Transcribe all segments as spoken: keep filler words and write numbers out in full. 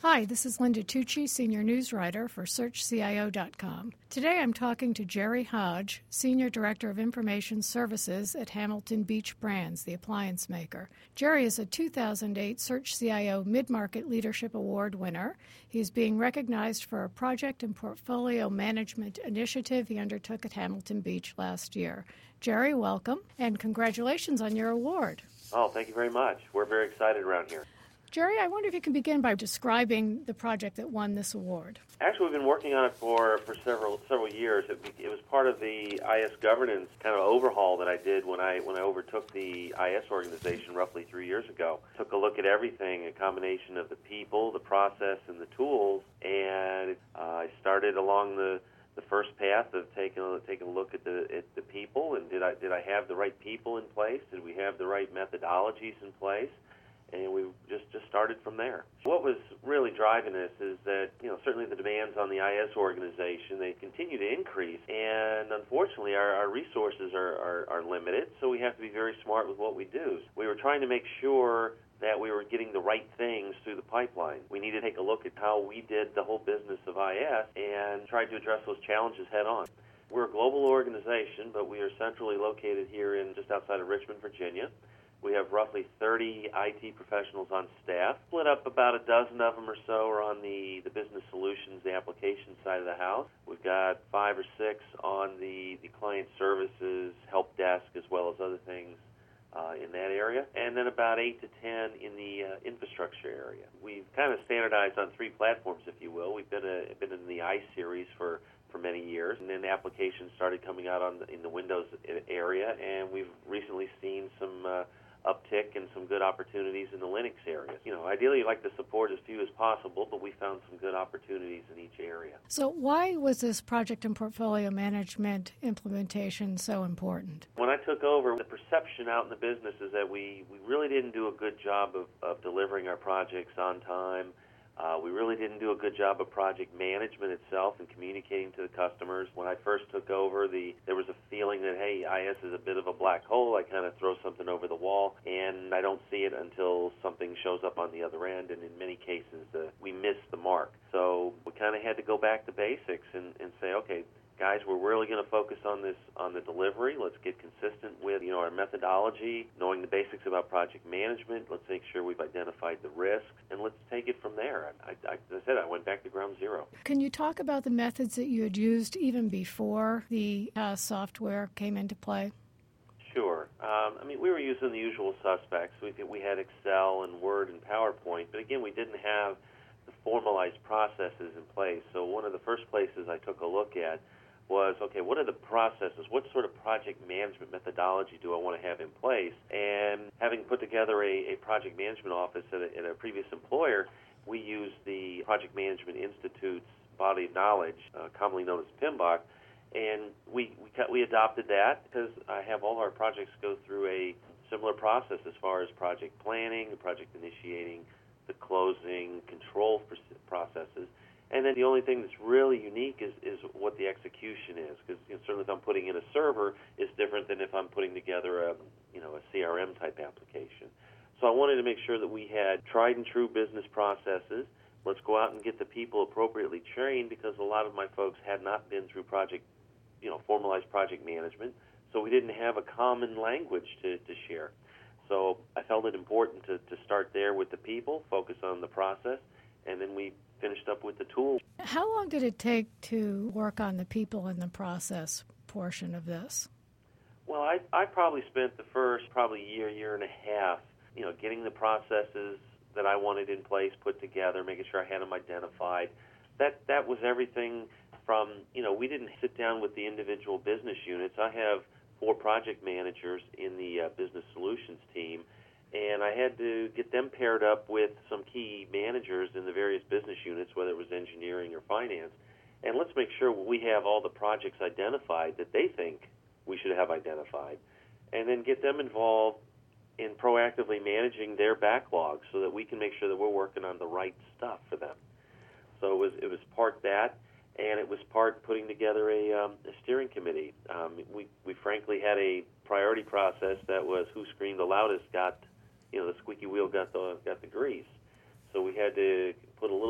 Hi, this is Linda Tucci, Senior News Writer for Search C I O dot com. Today I'm talking to Jerry Hodge, Senior Director of Information Services at Hamilton Beach Brands, the appliance maker. Jerry is a two thousand eight Search C I O Mid-Market Leadership Award winner. He is being recognized for a project and portfolio management initiative he undertook at Hamilton Beach last year. Jerry, welcome, and congratulations on your award. Oh, thank you very much. We're very excited around here. Jerry, I wonder if you can begin by describing the project that won this award. Actually, we've been working on it for, for several several years. It, it was part of the I S governance kind of overhaul that I did when I when I overtook the I S organization roughly three years ago. Took a look at everything, a combination of the people, the process, and the tools, and uh, I started along the the first path of taking a, taking a look at the at the people, and did I did I have the right people in place? Did we have the right methodologies in place? And we just, just started from there. What was really driving this is that, you know, certainly the demands on the I S organization, they continue to increase. And unfortunately, our, our resources are, are, are limited, so we have to be very smart with what we do. We were trying to make sure that we were getting the right things through the pipeline. We needed to take a look at how we did the whole business of I S and tried to address those challenges head on. We're a global organization, but we are centrally located here in just outside of Richmond, Virginia. We have roughly thirty I T professionals on staff, split up about a dozen of them or so are on the, the business solutions, the application side of the house. We've got five or six on the, the client services, help desk, as well as other things uh, in that area, and then about eight to ten in the uh, infrastructure area. We've kind of standardized on three platforms, if you will. We've been, a, been in the I series for for many years, and then applications started coming out on the, in the Windows area, and we've recently seen some uh, uptick and some good opportunities in the Linux area. You know, ideally you'd like to support as few as possible, but we found some good opportunities in each area. So why was this project and portfolio management implementation so important? When I took over, the perception out in the business is that we, we really didn't do a good job of, of delivering our projects on time. Uh, we really didn't do a good job of project management itself and communicating to the customers. When I first took over, the there was a feeling that, hey, I S is a bit of a black hole. I kind of throw something over the wall, and I don't see it until something shows up on the other end, and in many cases, uh, we miss the mark. So we kind of had to go back to basics and, and say, okay, guys, we're really going to focus on this, on the delivery. Let's get consistent with, you know, our methodology, knowing the basics about project management. Let's make sure we've identified the risks, and let's take it from there. I, I, as I said, I went back to ground zero. Can you talk about the methods that you had used even before the uh, software came into play? Sure. Um, I mean, we were using the usual suspects. We, we had Excel and Word and PowerPoint, but again, we didn't have the formalized processes in place. So one of the first places I took a look at was, okay, what are the processes? What sort of project management methodology do I want to have in place? And having put together a, a project management office at a, at a previous employer, we used the Project Management Institute's body of knowledge, uh, commonly known as P M B O K, and we, we, we adopted that because I have all our projects go through a similar process as far as project planning, project initiating, the closing, control processes. And then the only thing that's really unique is, is what the execution is, because you know, certainly if I'm putting in a server, it's different than if I'm putting together a, you know, a C R M type application. So I wanted to make sure that we had tried and true business processes. Let's go out and get the people appropriately trained, because a lot of my folks had not been through project, you know, formalized project management, so we didn't have a common language to, to share. So I felt it important to, to start there with the people, focus on the process, and then we finished up with the tool. How long did it take to work on the people and the process portion of this? Well, I, I probably spent the first probably year, year and a half, you know, getting the processes that I wanted in place put together, making sure I had them identified. That that was everything from, you know, we didn't sit down with the individual business units. I have four project managers in the uh, business solutions team, and I had to get them paired up with some key managers in the various business units, whether it was engineering or finance, and let's make sure we have all the projects identified that they think we should have identified, and then get them involved in proactively managing their backlogs so that we can make sure that we're working on the right stuff for them. So it was, it was part that, and it was part putting together a, um, a steering committee. Um, we, we frankly had a priority process that was who screamed the loudest got, you know, the squeaky wheel got the got the grease. So we had to put a little bit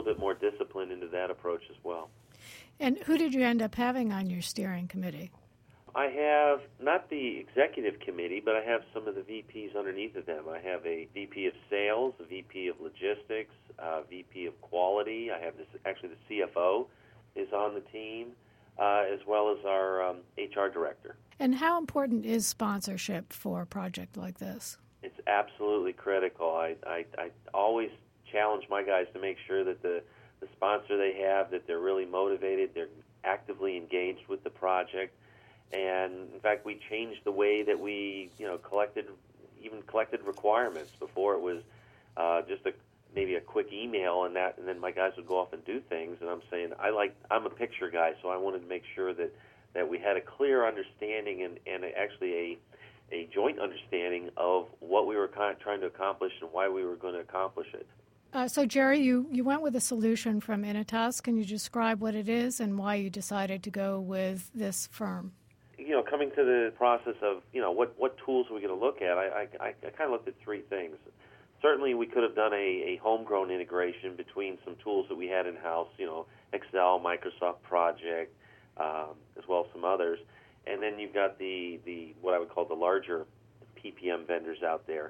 discipline into that approach as well. And who did you end up having on your steering committee? I have not the executive committee, but I have some of the V Ps underneath of them. I have a V P of sales, a V P of logistics, a V P of quality. I have this actually the C F O is on the team, uh, as well as our um, H R director. And how important is sponsorship for a project like this? It's absolutely critical. I, I, I always challenge my guys to make sure that the, the sponsor they have, that they're really motivated, they're actively engaged with the project. And in fact, we changed the way that we, you know, collected, even collected requirements. Before it was uh, just a maybe a quick email, and that, and then my guys would go off and do things. And I'm saying I like I'm a picture guy, so I wanted to make sure that, that we had a clear understanding and, and actually a a joint understanding of what we were kind of trying to accomplish and why we were going to accomplish it. Uh, so, Jerry, you, you went with a solution from Initas. Can you describe what it is and why you decided to go with this firm? You know, coming to the process of, you know, what, what tools are we going to look at, I, I, I kind of looked at three things. Certainly, we could have done a, a homegrown integration between some tools that we had in-house, you know, Excel, Microsoft Project, um, as well as some others. And then you've got the, the what I would call the larger P P M vendors out there.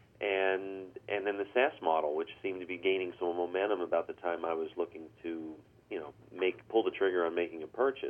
And and then the SaaS model, which seemed to be gaining some momentum about the time I was looking to, you know, make pull the trigger on making a purchase.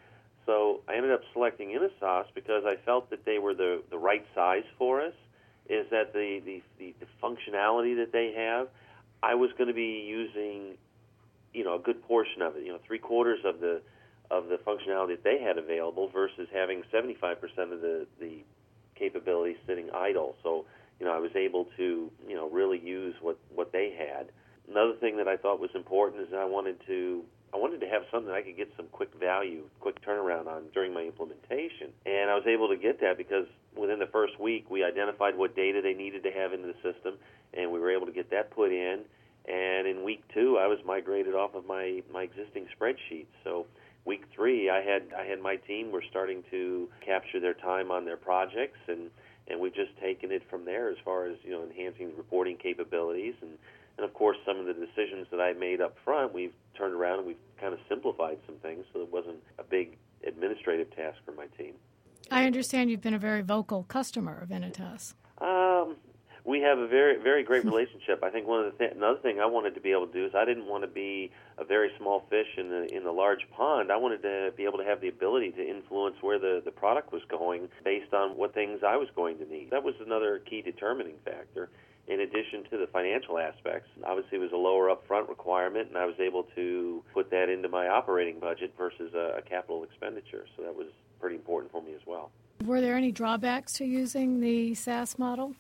So I ended up selecting Initas because I felt that they were the, the right size for us, is that the, the, the, the functionality that they have, I was going to be using, you know, a good portion of it, you know, three quarters of the of the functionality that they had available versus having seventy-five percent of the, the capabilities sitting idle. So, you know, I was able to, you know, really use what, what they had. Another thing that I thought was important is that I wanted to I wanted to have something I could get some quick value, quick turnaround on during my implementation. And I was able to get that because within the first week, we identified what data they needed to have into the system, and we were able to get that put in. And in week two, I was migrated off of my, my existing spreadsheet. So week three, I had I had my team were starting to capture their time on their projects, and, and we've just taken it from there as far as, you know, enhancing reporting capabilities. And, and of course, some of the decisions that I made up front, we've turned around and we've kind of simplified some things so it wasn't a big administrative task for my team. I understand you've been a very vocal customer of Initas. Um, we have a very, very great relationship. I think one of the th- another thing I wanted to be able to do is I didn't want to be a very small fish in the in the large pond. I wanted to be able to have the ability to influence where the, the product was going based on what things I was going to need. That was another key determining factor. In addition to the financial aspects, obviously it was a lower upfront requirement, and I was able to put that into my operating budget versus a, a capital expenditure. So that was pretty important for me as well. Were there any drawbacks to using the SaaS model?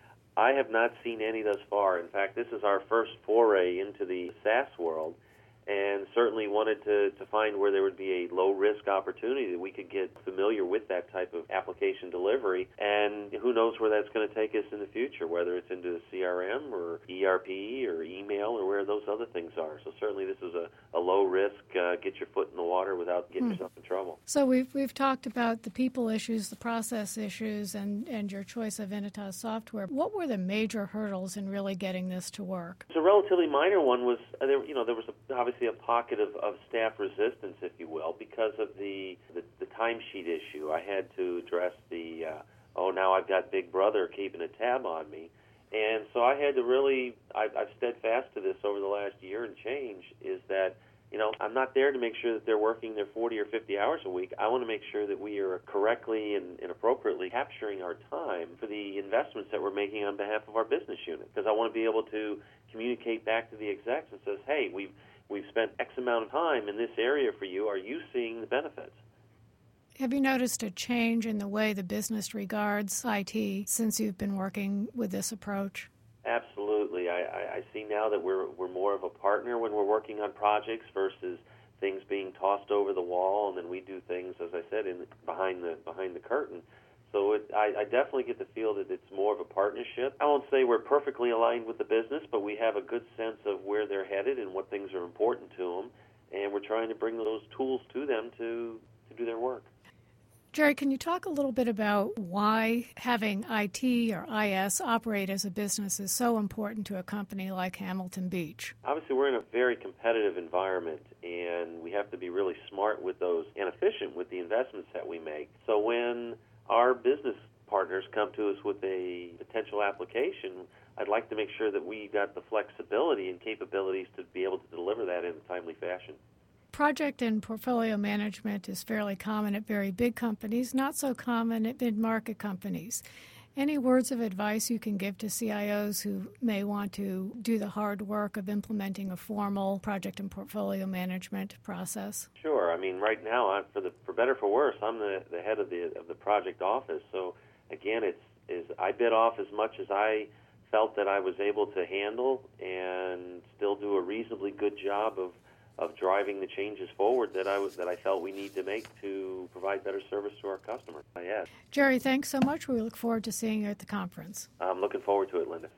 I have not seen any thus far. In fact, this is our first foray into the SaaS world, and certainly wanted to, to find where there would be a low-risk opportunity that we could get familiar with that type of application delivery. And who knows where that's going to take us in the future, whether it's into C R M or E R P or email or where those other things are. So certainly this is a, a low-risk, uh, get your foot in the water without getting hmm. yourself in trouble. So we've we've talked about the people issues, the process issues, and, and your choice of Initas software. What were the major hurdles in really getting this to work? So a relatively minor one was, uh, there, you know, there was a, obviously a pocket of, of staff resistance, if you will, because of the, the, the timesheet issue. I had to address the, uh, oh, now I've got Big Brother keeping a tab on me. And so I had to really, I've, I've steadfast to this over the last year and change, is that, you know, I'm not there to make sure that they're working their forty or fifty hours a week. I want to make sure that we are correctly and, and appropriately capturing our time for the investments that we're making on behalf of our business unit. Because I want to be able to communicate back to the execs and says, hey, we've We've spent X amount of time in this area for you. Are you seeing the benefits? Have you noticed a change in the way the business regards I T since you've been working with this approach? Absolutely. I, I, I see now that we're we're more of a partner when we're working on projects versus things being tossed over the wall, and then we do things, as I said, in behind the behind the curtain. So it, I, I definitely get the feel that it's more of a partnership. I won't say we're perfectly aligned with the business, but we have a good sense of where they're headed and what things are important to them, and we're trying to bring those tools to them to, to do their work. Jerry, can you talk a little bit about why having I T or I S operate as a business is so important to a company like Hamilton Beach? Obviously, we're in a very competitive environment, and we have to be really smart with those and efficient with the investments that we make. So when our business partners come to us with a potential application, I'd like to make sure that we got the flexibility and capabilities to be able to deliver that in a timely fashion. Project and portfolio management is fairly common at very big companies, not so common at mid-market companies. Any words of advice you can give to C I Os who may want to do the hard work of implementing a formal project and portfolio management process? Sure. I mean, right now, I'm, for the for better for worse, I'm the, the head of the of the project office. So again, it's is I bit off as much as I felt that I was able to handle, and still do a reasonably good job of. of driving the changes forward that I was that I felt we need to make to provide better service to our customers. Yes. Jerry, thanks so much. We look forward to seeing you at the conference. I'm looking forward to it, Linda.